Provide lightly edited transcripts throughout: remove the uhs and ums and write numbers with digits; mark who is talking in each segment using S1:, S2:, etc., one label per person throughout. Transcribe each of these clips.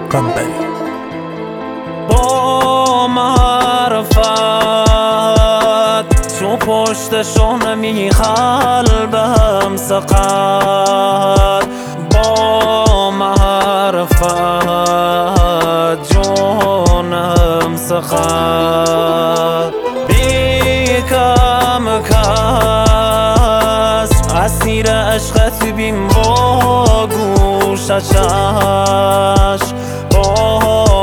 S1: قنبری.
S2: با معرفت چون پشت شانمی قلبم سقط، با معرفت جانم سقط. بی کم کس اسیر عشقت بیم با گوش چشم، با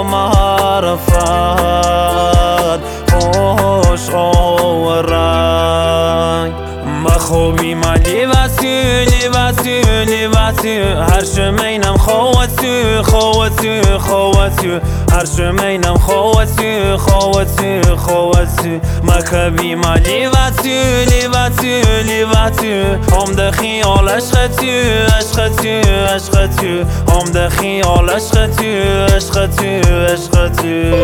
S2: معرفت خوش آورنگ. مخوبی مالی وسیلی وسیلی وسیلی هر شمینم خواتو خواتو خواتو هر شمینم خواتو خواتو خواتو. مخوبی مالی وسیلی وسیلی وسیلی هم ده خیال عشقتو عشقتو عشقتو هم ده خیال عشقتو عشقتو عشقتو.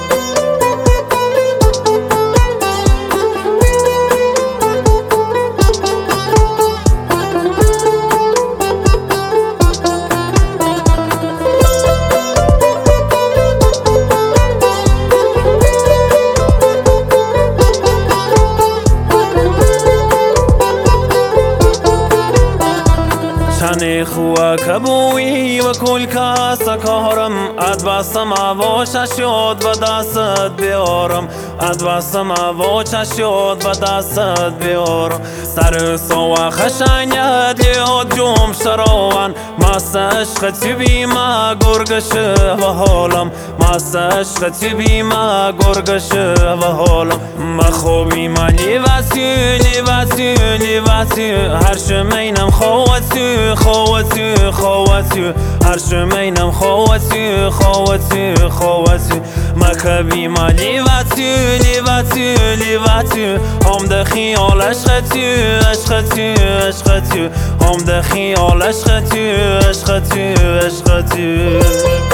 S2: چنی خواه کبوی و کل کاسا کارم ادوستم عواش شد و دستت بیارم ادوستم عواش شد و دستت بیارم. سر سوا خشنید لیاد جوم شروان مست عشق تبی ما گرگش و حالم مست عشق تبی ما گرگش و حالم. مخوبی مالی وسیلی وسیلی وسیلی هر شمینم خواتو خواتو خواتو هر شمینم خواتو خواتو خواتو. مخوبی مالی وسیلی وسیلی وسیلی هم ده خیال عشقتو عشقتو عشقتو هم ده خیال عشقتو عشقتو عشقتو.